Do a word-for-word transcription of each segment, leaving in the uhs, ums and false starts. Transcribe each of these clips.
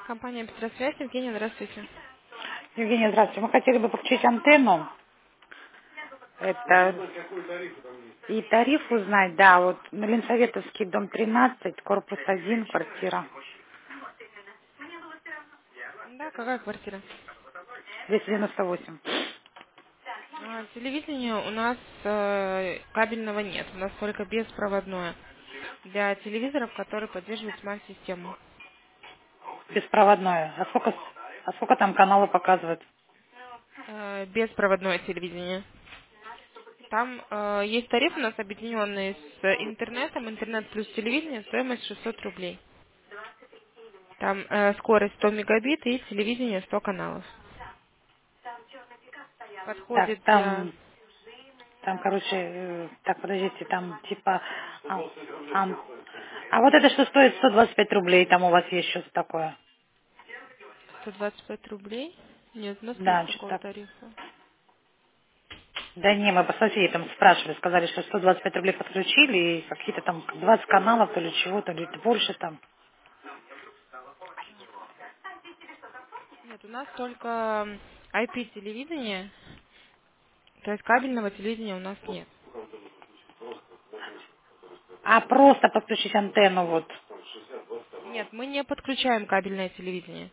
Компания «Петросвязь». Евгения, здравствуйте. Евгения, здравствуйте. Мы хотели бы подключить антенну. Это и тариф узнать, да, вот на Ленсоветовский, дом тринадцать, корпус один, квартира Да, какая квартира? двести девяносто восемь. А, телевидения у нас э, кабельного нет, у нас только беспроводное. Для телевизоров, которые поддерживают смарт-систему. Беспроводное. А сколько, а сколько там каналы показывают? Э, беспроводное телевидение. Там э, есть тариф у нас объединенный с интернетом, интернет плюс телевидение, стоимость шестьсот рублей. Там э, скорость сто мегабит и телевидение сто каналов. Так, Подходит для... там, там, короче, э, так, подождите, там типа... А, а, а вот это что стоит сто двадцать пять рублей, там у вас есть что-то такое? сто двадцать пять рублей? Нет, у нас нет Да, что-то такого так. тарифа. Да не, мы по соседей там спрашивали, сказали, что сто двадцать пять рублей подключили, и какие-то там двадцать каналов, то ли чего, то ли больше там. Нет, у нас только ай пи-телевидение, то есть кабельного телевидения у нас нет. А просто подключить антенну вот. Нет, мы не подключаем кабельное телевидение.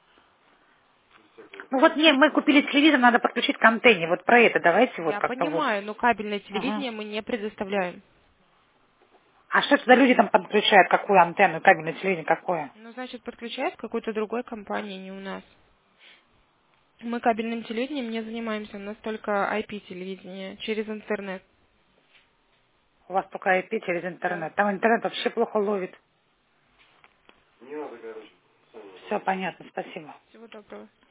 Ну вот не, мы купили телевизор, надо подключить к антенне. Вот про это давайте вот Я как-то вот. понимаю, но кабельное Мгм. телевидение мы не предоставляем. А что туда люди там подключают? Какую антенну? Кабельное телевидение какое? Ну, значит, подключают какой-то другой компании, не у нас. Мы кабельным телевидением не занимаемся, у нас только ай пи-телевидение через интернет. У вас только ай пи через Да. интернет. Там интернет вообще плохо ловит. Все понятно, спасибо. Всего доброго.